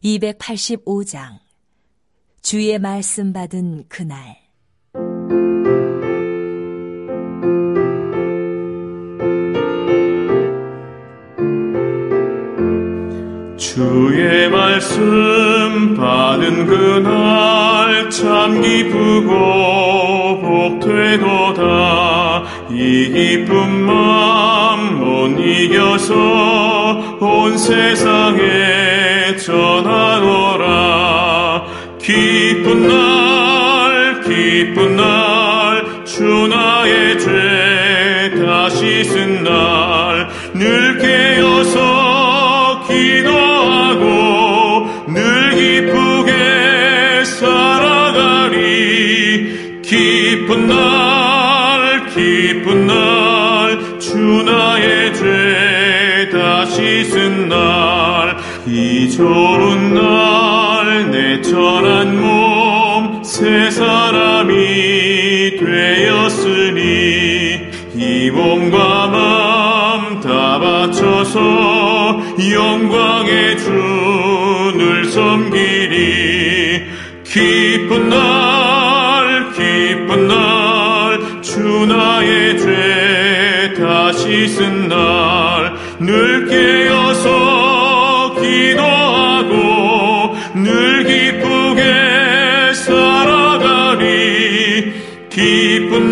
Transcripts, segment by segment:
285장 주의 말씀 받은 그날. 주의 말씀 받은 그날 참 기쁘고 복되도다. 이 기쁜 마음 못 이겨서 온 세상에 전하노라. 기쁜 날 주 나의 죄 다시 쓴 날 늘 깨어서 기도하고 늘 기쁘게 살아가리. 기쁜 날 주 나의 죄 다시 쓴 날 이 좋은 날 내 천한 몸 새 사람이 되었으니 이 몸과 마음 다 바쳐서 영광의 주를 섬기리. 기쁜 날 주 나의 죄 다시 쓴 날 늘 깨어서 기도하고 늘 기쁘게 살아가리. 기쁜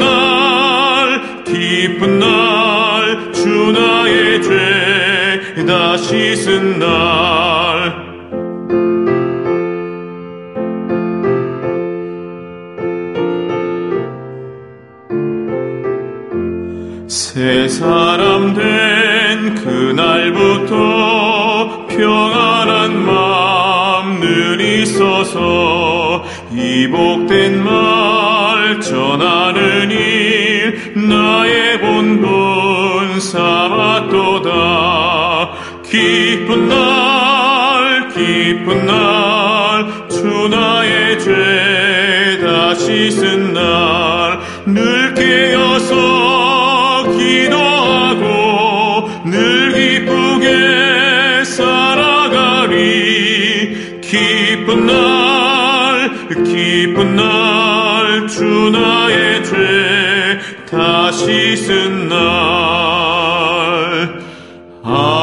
날 주 나의 죄 다시 쓴 날. 새 사람 된 그날부터 평안한 마음 늘 있어서 이 복된 말 전하는 일 나의 본분 삼았도다. 기쁜 날 주 나의 죄 다시 쓴 날 늘 깨어서 기도하고 늘 기쁘게 살아가리. 기쁜 날 주 나의 죄 다시 쓴 날.